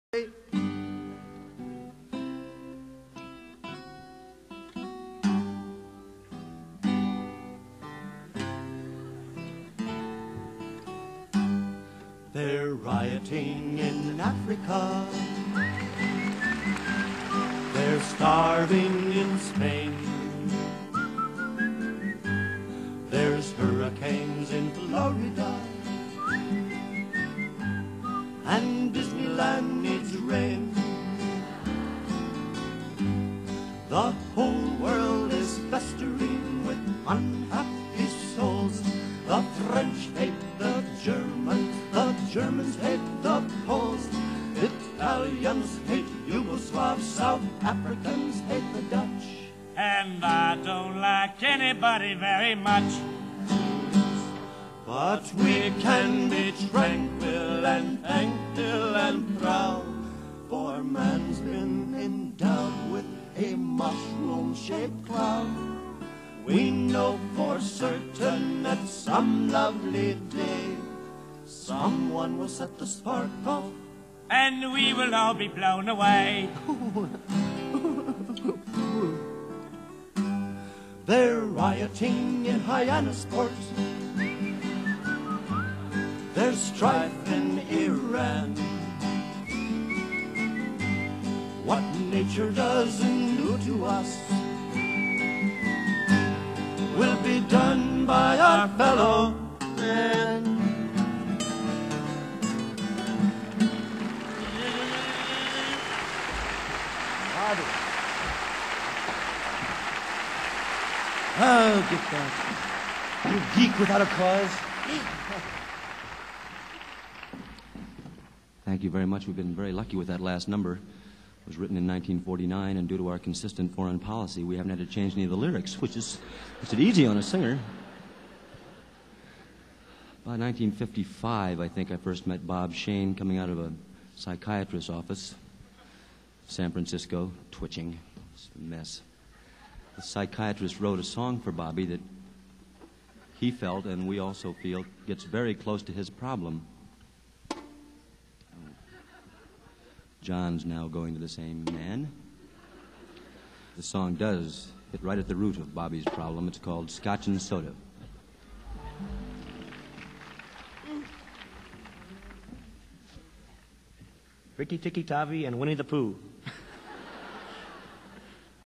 They're rioting in Africa. They're starving in Spain. There's hurricanes in Florida. And Disneyland needs rain. The whole world is festering with unhappy souls. The French hate the Germans, the Germans hate the Poles, Italians hate Yugoslavs, South Africans hate the Dutch. And I don't like anybody very much. But we can be tranquil and thankful and proud, for man's been endowed with a mushroom-shaped cloud. We know for certain that some lovely day someone will set the spark off, and we will all be blown away. They're rioting in Hyannisport. There's strife in Iran. What nature doesn't do to us will be done by our fellow man. Oh, get back. You geek without a cause. Thank you very much. We've been very lucky with that last number. It was written in 1949, and due to our consistent foreign policy, we haven't had to change any of the lyrics, which is easy on a singer. By 1955, I think I first met Bob Shane coming out of a psychiatrist's office, San Francisco, twitching. It's a mess. The psychiatrist wrote a song for Bobby that he felt, and we also feel, gets very close to his problem. John's now going to the same man. The song does hit right at the root of Bobby's problem. It's called Scotch and Soda. Rikki Tikki Tavi and Winnie the Pooh.